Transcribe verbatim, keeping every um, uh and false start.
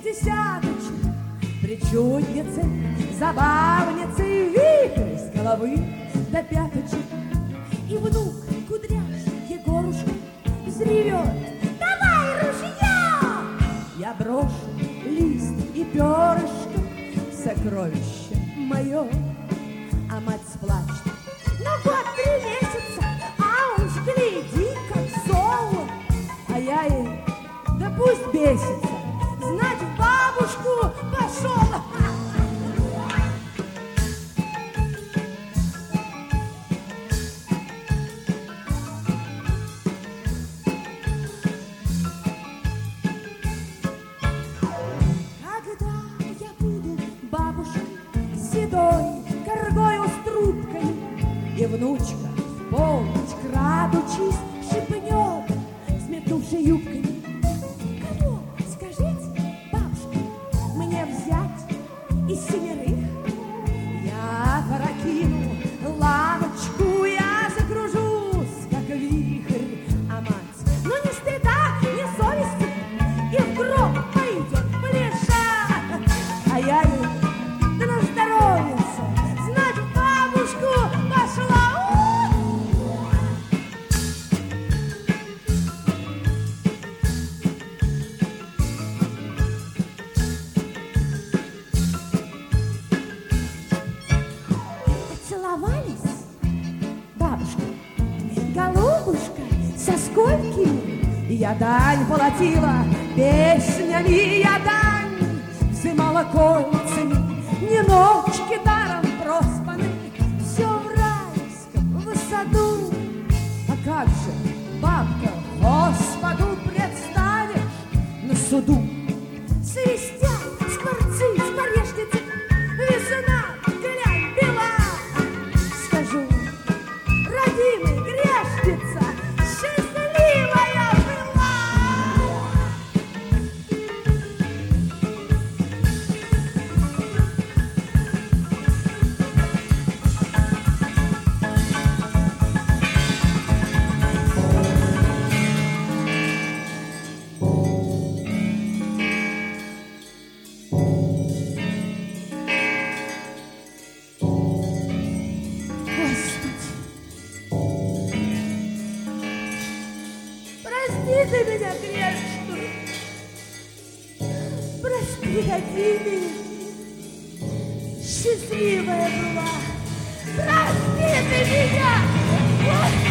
десяточек, причудницы, забавницы, вихрь с головы до пяточек. И внук кудряший Егорушка взревет: давай ружье! Я брошу лист и перышко, сокровище мое, а мать сплачет: ну вот три месяца, а уж гляди, как зол. А я ей: да пусть бесится, знать в бабушку пошел. И внучка в полночь, крадучись, шепнет, сметнувши юбками: кого, скажите, бабушка, мне взять из семерых? Я прокину лавочку, я закружусь, как вихрь, а мать, ну ни стыда, ни совести, и в гроб пойдет полежать. А я ей: да на здоровье, знать в бабушку пошла. Поцеловались, бабушка, голубушка, со сколькими я дань платила песнями, я дань взымала кольцами, не ночки даром проспаны, все в райском, в саду. А как же, бабка, Господу предстанешь на суду? Свистят скворцы, скворечницы, весна, глянь, бела. Скажу: родимый, грешница, счастливая была. Прости ты меня, грешную, прости, родимый, счастливая была, прости ты меня, Господи!